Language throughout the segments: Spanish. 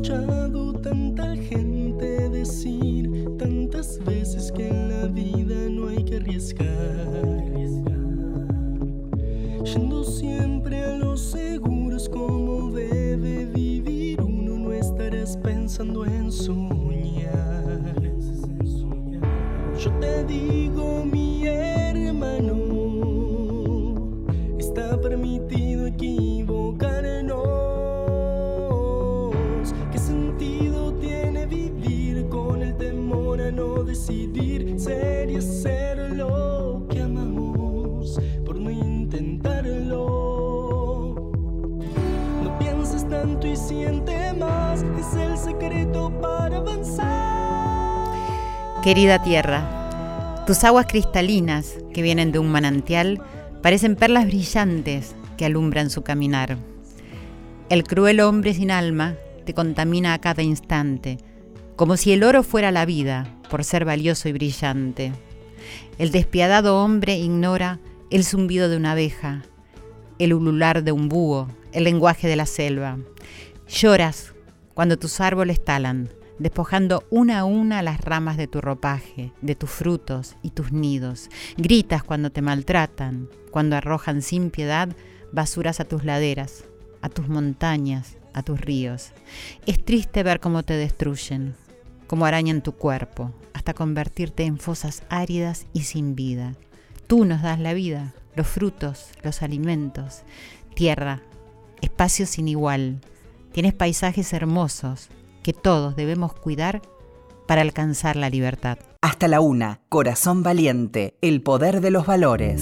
escuchado tanta gente decir tantas veces que en la vida no hay que arriesgar, yendo siempre a los seguros como debe vivir uno. No estarás pensando en soñar. Yo te digo, mi hermano, está permitido equivocarnos. ¿Qué sentido tiene vivir con el temor a no decidir ser y hacer lo que amamos por no intentarlo? No pienses tanto y siente más, es el secreto para avanzar. Querida tierra, tus aguas cristalinas que vienen de un manantial parecen perlas brillantes que alumbran su caminar. El cruel hombre sin alma te contamina a cada instante, como si el oro fuera la vida, por ser valioso y brillante. El despiadado hombre ignora el zumbido de una abeja, el ulular de un búho, el lenguaje de la selva. Lloras cuando tus árboles talan, despojando una a una las ramas de tu ropaje, de tus frutos y tus nidos. Gritas cuando te maltratan, cuando arrojan sin piedad basuras a tus laderas, a tus montañas, a tus ríos. Es triste ver cómo te destruyen, cómo arañan tu cuerpo, hasta convertirte en fosas áridas y sin vida. Tú nos das la vida, los frutos, los alimentos. Tierra, espacio sin igual. Tienes paisajes hermosos que todos debemos cuidar para alcanzar la libertad. Hasta la 1, Corazón Valiente, el poder de los valores.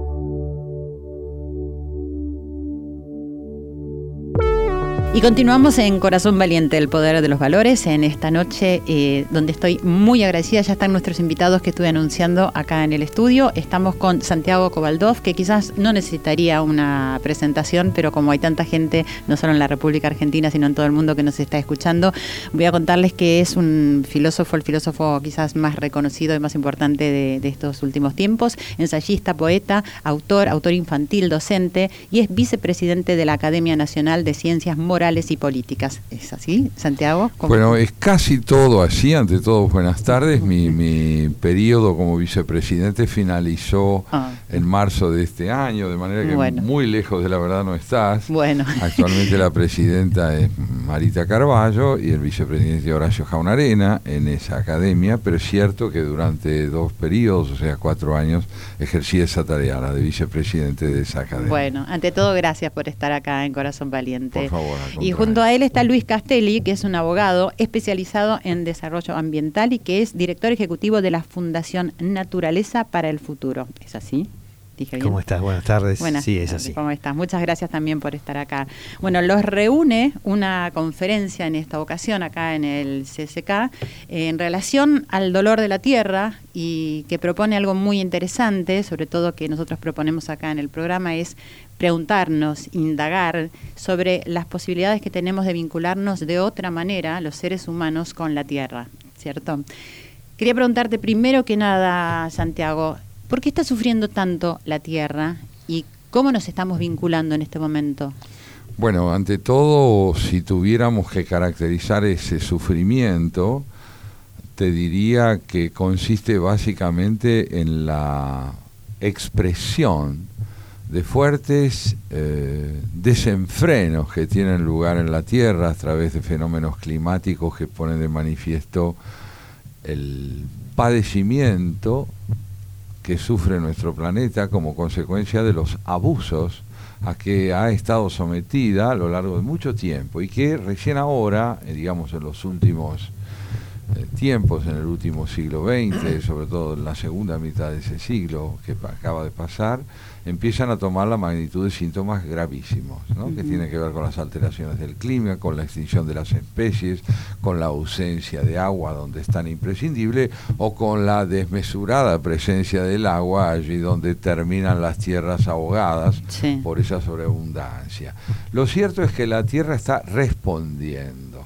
Y continuamos en Corazón Valiente, el poder de los valores, en esta noche donde estoy muy agradecida. Ya están nuestros invitados que estuve anunciando acá en el estudio. Estamos con Santiago Cobaldov, que quizás no necesitaría una presentación, pero como hay tanta gente, no solo en la República Argentina, sino en todo el mundo que nos está escuchando, voy a contarles que es un filósofo, el filósofo quizás más reconocido y más importante de estos últimos tiempos, ensayista, poeta, autor infantil, docente, y es vicepresidente de la Academia Nacional de Ciencias Morales y políticas. ¿Es así, Santiago? Bueno, es casi todo así. Ante todo, buenas tardes. Mi periodo como vicepresidente finalizó en marzo de este año, de manera que muy lejos de la verdad no estás. Bueno. Actualmente la presidenta es Marita Carballo y el vicepresidente Horacio Jaunarena en esa academia, pero es cierto que durante 2 periodos, o sea 4 años, ejercí esa tarea, la de vicepresidente de esa academia. Bueno, ante todo, gracias por estar acá en Corazón Valiente. Por favor. Y junto a él está Luis Castelli, que es un abogado especializado en desarrollo ambiental y que es director ejecutivo de la Fundación Naturaleza para el Futuro. ¿Es así? ¿Dije bien? ¿Cómo estás? Buenas tardes. Sí, es así. ¿Cómo estás? Muchas gracias también por estar acá. Bueno, los reúne una conferencia en esta ocasión acá en el CCK en relación al dolor de la tierra y que propone algo muy interesante, sobre todo que nosotros proponemos acá en el programa, es preguntarnos, indagar sobre las posibilidades que tenemos de vincularnos de otra manera, los seres humanos, con la tierra, ¿cierto? Quería preguntarte primero que nada, Santiago, ¿por qué está sufriendo tanto la tierra y cómo nos estamos vinculando en este momento? Bueno, ante todo, si tuviéramos que caracterizar ese sufrimiento, te diría que consiste básicamente en la expresión de fuertes desenfrenos que tienen lugar en la Tierra a través de fenómenos climáticos que ponen de manifiesto el padecimiento que sufre nuestro planeta como consecuencia de los abusos a que ha estado sometida a lo largo de mucho tiempo y que recién ahora, digamos en los últimos tiempos, en el último siglo XX, sobre todo en la segunda mitad de ese siglo que acaba de pasar, empiezan a tomar la magnitud de síntomas gravísimos, ¿no? Que tienen que ver con las alteraciones del clima, con la extinción de las especies, con la ausencia de agua donde es tan imprescindible, o con la desmesurada presencia del agua allí donde terminan las tierras ahogadas por esa sobreabundancia. Lo cierto es que la tierra está respondiendo.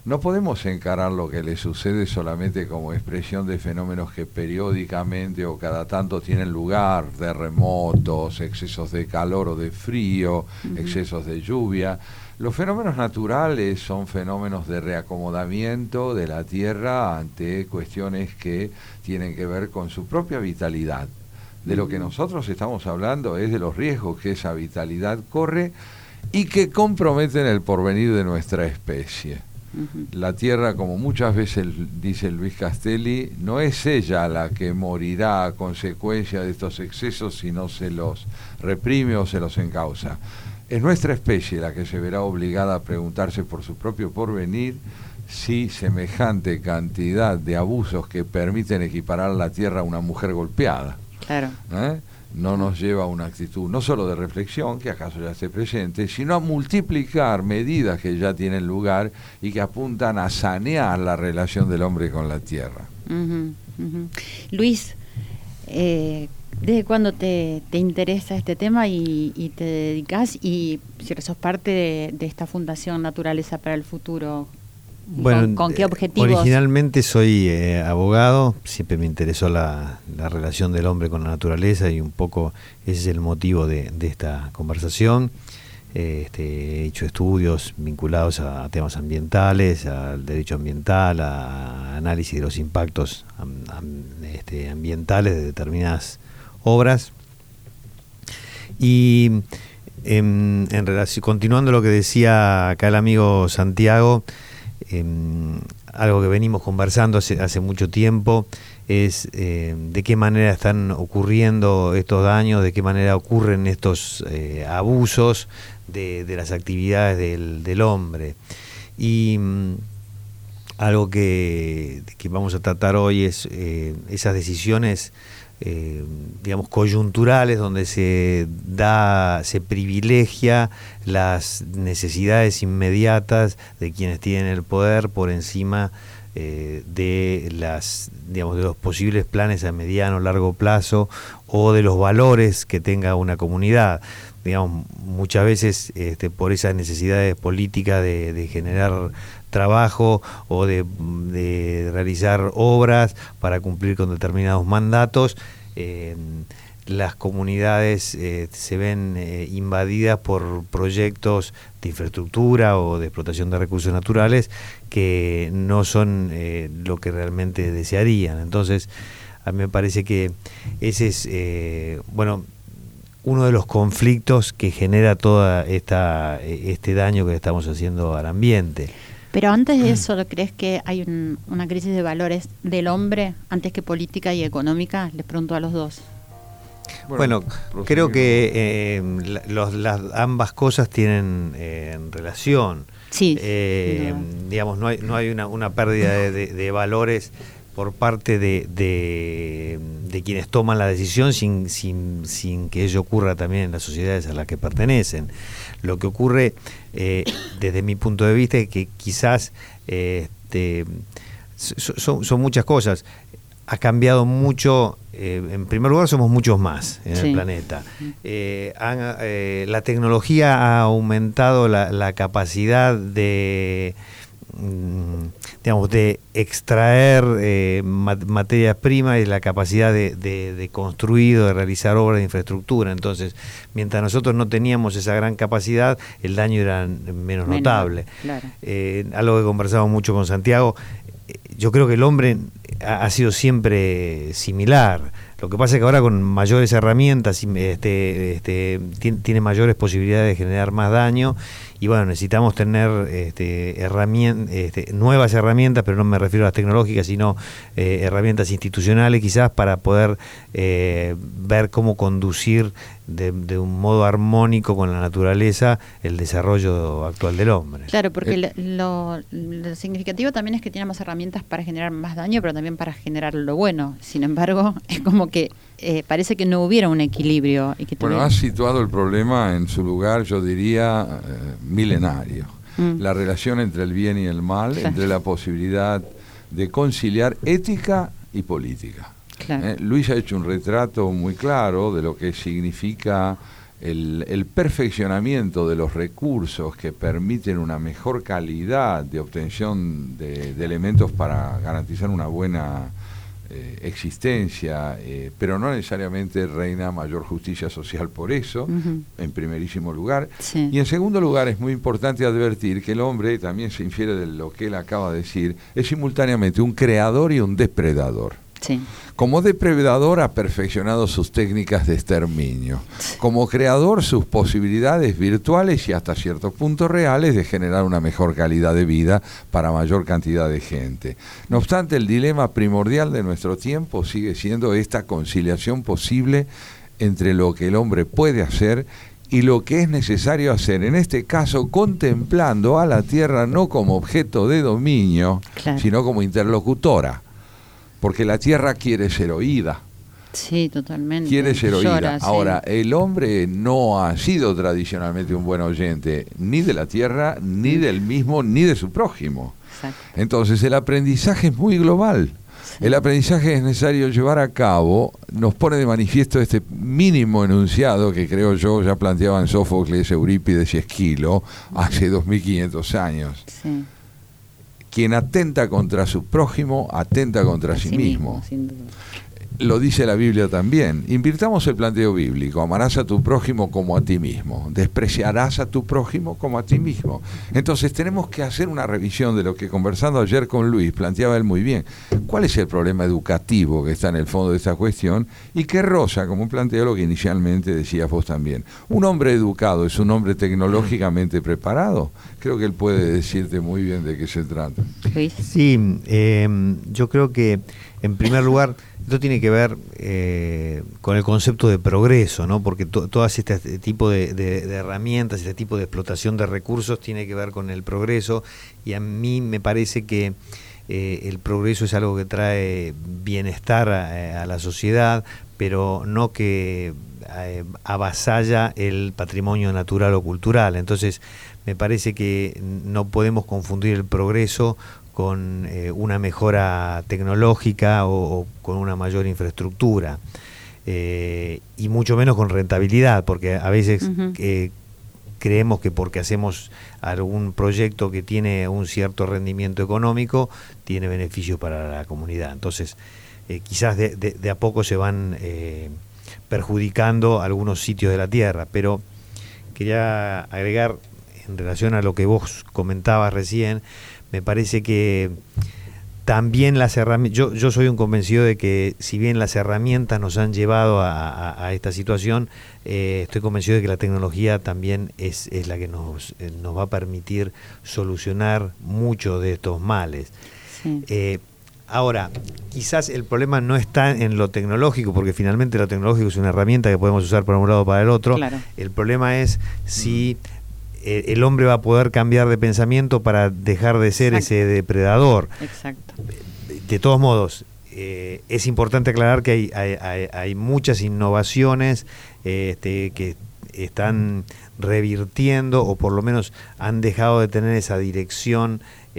no podemos encarar lo que le sucede solamente como expresión de fenómenos que periódicamente o cada tanto tienen lugar, terremotos, excesos de calor o de frío, excesos de lluvia. Los fenómenos naturales son fenómenos de reacomodamiento de la Tierra ante cuestiones que tienen que ver con su propia vitalidad. De lo que nosotros estamos hablando es de los riesgos que esa vitalidad corre y que comprometen el porvenir de nuestra especie. La Tierra, como muchas veces dice Luis Castelli, no es ella la que morirá a consecuencia de estos excesos si no se los reprime o se los encausa. Es nuestra especie la que se verá obligada a preguntarse por su propio porvenir si semejante cantidad de abusos que permiten equiparar la Tierra a una mujer golpeada, claro, no nos lleva a una actitud no solo de reflexión, que acaso ya esté presente, sino a multiplicar medidas que ya tienen lugar y que apuntan a sanear la relación del hombre con la Tierra. Luis, ¿desde cuándo te interesa este tema y te dedicas? Y si sos parte de esta Fundación Naturaleza para el Futuro, bueno, ¿con qué objetivos? Originalmente soy abogado, siempre me interesó la relación del hombre con la naturaleza y un poco ese es el motivo de esta conversación. He hecho estudios vinculados a temas ambientales, al derecho ambiental, a análisis de los impactos ambientales de determinadas obras. Y en relación, continuando lo que decía acá el amigo Santiago, algo que venimos conversando hace mucho tiempo es de qué manera están ocurriendo estos daños, de qué manera ocurren estos abusos de las actividades del hombre. Y algo que vamos a tratar hoy es esas decisiones digamos coyunturales donde se privilegia las necesidades inmediatas de quienes tienen el poder por encima de los posibles planes a mediano o largo plazo o de los valores que tenga una comunidad. Digamos, muchas veces por esas necesidades políticas de generar trabajo o de realizar obras para cumplir con determinados mandatos, las comunidades se ven invadidas por proyectos de infraestructura o de explotación de recursos naturales que no son lo que realmente desearían. Entonces, a mí me parece que ese es uno de los conflictos que genera toda este daño que estamos haciendo al ambiente. Pero antes de eso, ¿crees que hay una crisis de valores del hombre antes que política y económica? Les pregunto a los dos. Bueno, creo que las ambas cosas tienen relación. Sí. Digamos, no hay una pérdida de valores por parte de quienes toman la decisión sin que ello ocurra también en las sociedades a las que pertenecen. Lo que ocurre, desde mi punto de vista, es que quizás son muchas cosas. Ha cambiado mucho. En primer lugar, somos muchos más en el planeta. La tecnología ha aumentado la capacidad de extraer materias primas y la capacidad de construir o de realizar obras de infraestructura. Entonces, mientras nosotros no teníamos esa gran capacidad, el daño era menos notable. Claro. Algo que conversamos mucho con Santiago, yo creo que el hombre ha sido siempre similar. Lo que pasa es que ahora con mayores herramientas tiene mayores posibilidades de generar más daño y bueno, necesitamos tener nuevas herramientas, pero no me refiero a las tecnológicas, sino herramientas institucionales quizás para poder ver cómo conducir de un modo armónico con la naturaleza el desarrollo actual del hombre. Claro, porque lo significativo también es que tiene más herramientas para generar más daño, pero también para generar lo bueno. Sin embargo, es como que parece que no hubiera un equilibrio. Y que has situado el problema en su lugar, yo diría, milenario. La relación entre el bien y el mal, entre la posibilidad de conciliar ética y política. Claro. Luis ha hecho un retrato muy claro de lo que significa el perfeccionamiento de los recursos que permiten una mejor calidad de obtención de elementos para garantizar una buena existencia, pero no necesariamente reina mayor justicia social por eso, en primerísimo lugar. Sí. Y en segundo lugar, es muy importante advertir que el hombre, también se infiere de lo que él acaba de decir, es simultáneamente un creador y un depredador. Sí. Como depredador ha perfeccionado sus técnicas de exterminio. Como creador, sus posibilidades virtuales y hasta cierto punto reales de generar una mejor calidad de vida para mayor cantidad de gente. No obstante, el dilema primordial de nuestro tiempo sigue siendo esta conciliación posible entre lo que el hombre puede hacer y lo que es necesario hacer, en este caso contemplando a la Tierra no como objeto de dominio, Claro. sino como interlocutora. Porque la Tierra quiere ser oída. Sí, totalmente. Quiere ser oída. Llora, sí. Ahora, el hombre no ha sido tradicionalmente un buen oyente, ni de la Tierra, ni del mismo, ni de su prójimo. Exacto. Entonces, el aprendizaje es muy global. Sí. El aprendizaje es necesario llevar a cabo, nos pone de manifiesto este mínimo enunciado que creo yo ya planteaban Sófocles, Eurípides y Esquilo hace 2500 años. Sí. Quien atenta contra su prójimo, atenta contra sí mismo. Sin duda. Lo dice la Biblia también. Invirtamos el planteo bíblico. Amarás a tu prójimo como a ti mismo. Despreciarás a tu prójimo como a ti mismo. Entonces tenemos que hacer una revisión de lo que, conversando ayer con Luis, planteaba él muy bien. ¿Cuál es el problema educativo que está en el fondo de esta cuestión? Y que roza, como planteó lo que inicialmente decías vos también. ¿Un hombre educado es un hombre tecnológicamente preparado? Creo que él puede decirte muy bien de qué se trata. Luis. Sí, yo creo que en primer lugar esto tiene que ver con el concepto de progreso, ¿no? Porque todas este tipo de herramientas, este tipo de explotación de recursos tiene que ver con el progreso, y a mí me parece que el progreso es algo que trae bienestar a la sociedad, pero no que avasalla el patrimonio natural o cultural. Entonces me parece que no podemos confundir el progreso con una mejora tecnológica o con una mayor infraestructura, y mucho menos con rentabilidad, porque a veces creemos que porque hacemos algún proyecto que tiene un cierto rendimiento económico, tiene beneficios para la comunidad. Entonces, quizás de a poco se van perjudicando algunos sitios de la Tierra, pero quería agregar en relación a lo que vos comentabas recién. Me parece que también las herramientas, yo soy un convencido de que si bien las herramientas nos han llevado a esta situación, estoy convencido de que la tecnología también es la que nos va a permitir solucionar muchos de estos males. Sí. Ahora, quizás el problema no está en lo tecnológico, porque finalmente lo tecnológico es una herramienta que podemos usar para un lado o para el otro. Claro. El problema es si el hombre va a poder cambiar de pensamiento para dejar de ser ese depredador. Exacto. De todos modos, es importante aclarar que hay muchas innovaciones que están revirtiendo, o por lo menos han dejado de tener esa dirección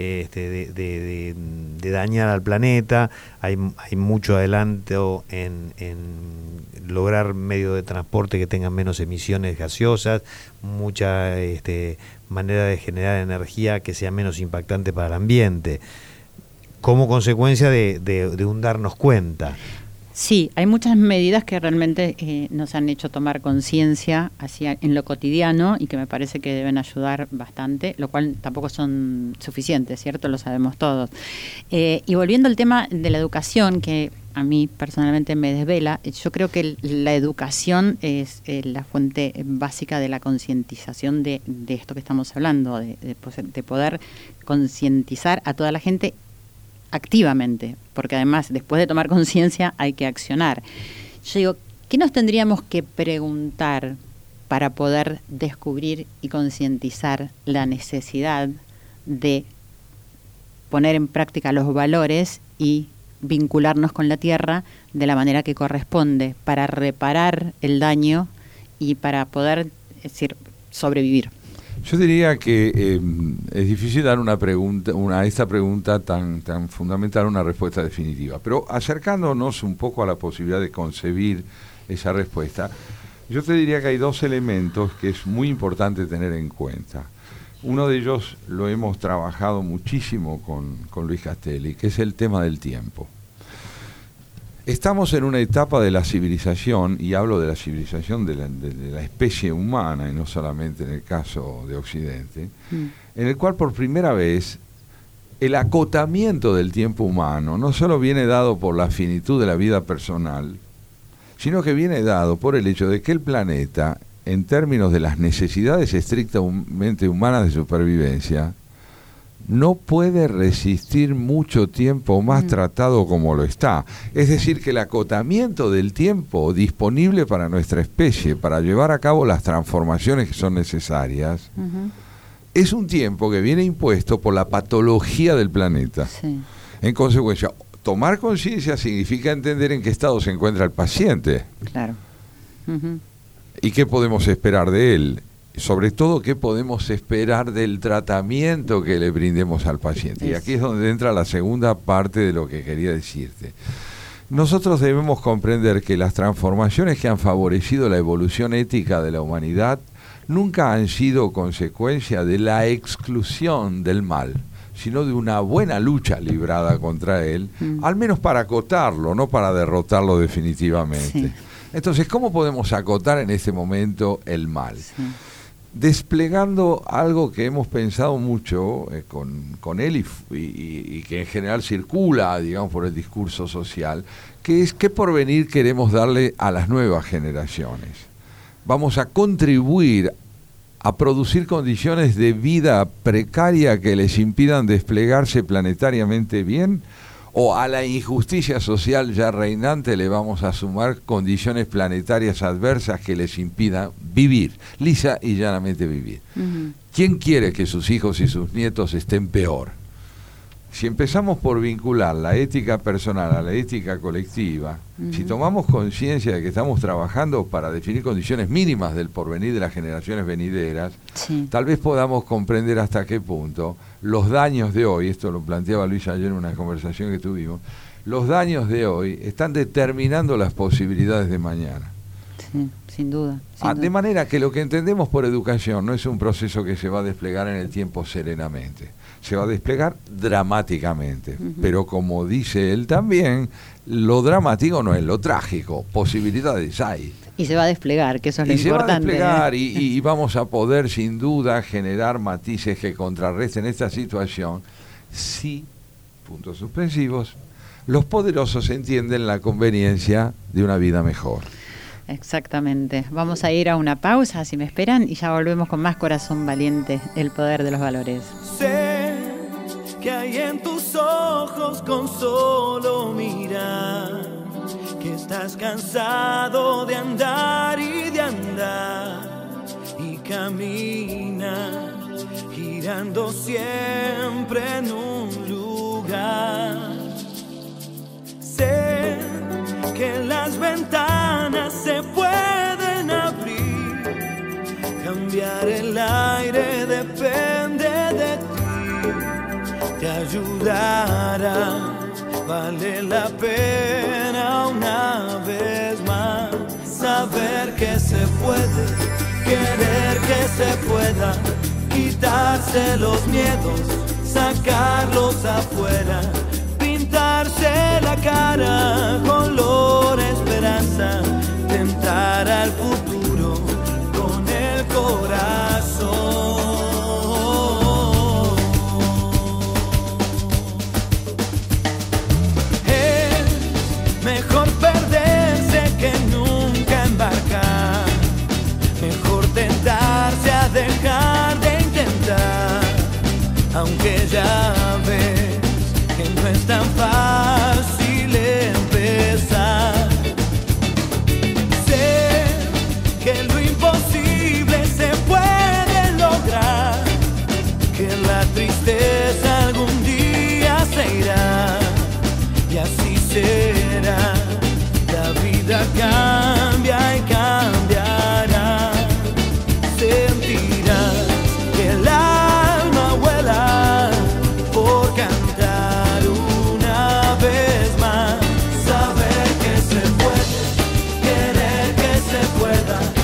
de dañar al planeta. Hay mucho adelanto en lograr medios de transporte que tengan menos emisiones gaseosas, mucha manera de generar energía que sea menos impactante para el ambiente, como consecuencia de un darnos cuenta. Sí, hay muchas medidas que realmente nos han hecho tomar conciencia en lo cotidiano, y que me parece que deben ayudar bastante, lo cual tampoco son suficientes, ¿cierto? Lo sabemos todos. Y volviendo al tema de la educación, que a mí personalmente me desvela, yo creo que la educación es la fuente básica de la concientización de esto que estamos hablando, de poder concientizar a toda la gente activamente, porque además después de tomar conciencia hay que accionar. Yo digo, ¿qué nos tendríamos que preguntar para poder descubrir y concientizar la necesidad de poner en práctica los valores y vincularnos con la tierra de la manera que corresponde para reparar el daño y para poder, es decir, sobrevivir? Yo diría que es difícil dar a esta pregunta tan fundamental una respuesta definitiva, pero acercándonos un poco a la posibilidad de concebir esa respuesta, Yo te diría que hay dos elementos que es muy importante tener en cuenta. Uno de ellos lo hemos trabajado muchísimo con Luis Castelli, que es el tema del tiempo. Estamos en una etapa de la civilización, y hablo de la civilización de la especie humana, y no solamente en el caso de Occidente, en el cual por primera vez el acotamiento del tiempo humano no solo viene dado por la finitud de la vida personal, sino que viene dado por el hecho de que el planeta, en términos de las necesidades estrictamente humanas de supervivencia, no puede resistir mucho tiempo más tratado como lo está. Es decir, que el acotamiento del tiempo disponible para nuestra especie, para llevar a cabo las transformaciones que son necesarias, es un tiempo que viene impuesto por la patología del planeta. Sí. En consecuencia, tomar conciencia significa entender en qué estado se encuentra el paciente. Claro. ¿Y qué podemos esperar de él? Sobre todo, ¿qué podemos esperar del tratamiento que le brindemos al paciente? Y aquí es donde entra la segunda parte de lo que quería decirte. Nosotros debemos comprender que las transformaciones que han favorecido la evolución ética de la humanidad nunca han sido consecuencia de la exclusión del mal, sino de una buena lucha librada contra él, al menos para acotarlo, no para derrotarlo definitivamente. Sí. Entonces, ¿cómo podemos acotar en este momento el mal? Sí. Desplegando algo que hemos pensado mucho con él y que en general circula, digamos, por el discurso social, que es qué porvenir queremos darle a las nuevas generaciones. Vamos a contribuir a producir condiciones de vida precaria que les impidan desplegarse planetariamente bien, o a la injusticia social ya reinante le vamos a sumar condiciones planetarias adversas que les impidan vivir, lisa y llanamente vivir. ¿Quién quiere que sus hijos y sus nietos estén peor? Si empezamos por vincular la ética personal a la ética colectiva, si tomamos conciencia de que estamos trabajando para definir condiciones mínimas del porvenir de las generaciones venideras, tal vez podamos comprender hasta qué punto los daños de hoy, esto lo planteaba Luis ayer en una conversación que tuvimos, los daños de hoy están determinando las posibilidades de mañana. Sí, sin duda. De manera que lo que entendemos por educación no es un proceso que se va a desplegar en el tiempo serenamente, se va a desplegar dramáticamente, pero como dice él también, lo dramático no es lo trágico, posibilidades hay. Y se va a desplegar, que eso es lo importante. Se va a desplegar y vamos a poder sin duda generar matices que contrarresten esta situación si, puntos suspensivos, los poderosos entienden la conveniencia de una vida mejor. Exactamente. Vamos a ir a una pausa, si me esperan, y ya volvemos con más Corazón Valiente, el poder de los valores. Sé que hay en tus ojos con solo mirar, que estás cansado de andar y de andar, y camina girando siempre en un lugar. Sé que las ventanas se pueden abrir, cambiar el aire depende de ti, te ayudará, vale la pena una vez más, saber que se puede, querer que se pueda, quitarse los miedos, sacarlos afuera, pintarse la cara, color esperanza, tentar al futuro con el corazón. Es mejor perderse que nunca embarcar, mejor tentarse a dejar de intentar, aunque ya ves que no es tan fácil empezar. Sé que lo imposible se puede lograr, que la tristeza algún día se irá, y así será. La vida cambia y cambiará. Sentirás que el alma vuela por cantar una vez más, saber que se puede, querer que se pueda,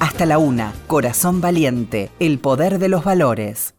Hasta la 1, Corazón Valiente, el poder de los valores.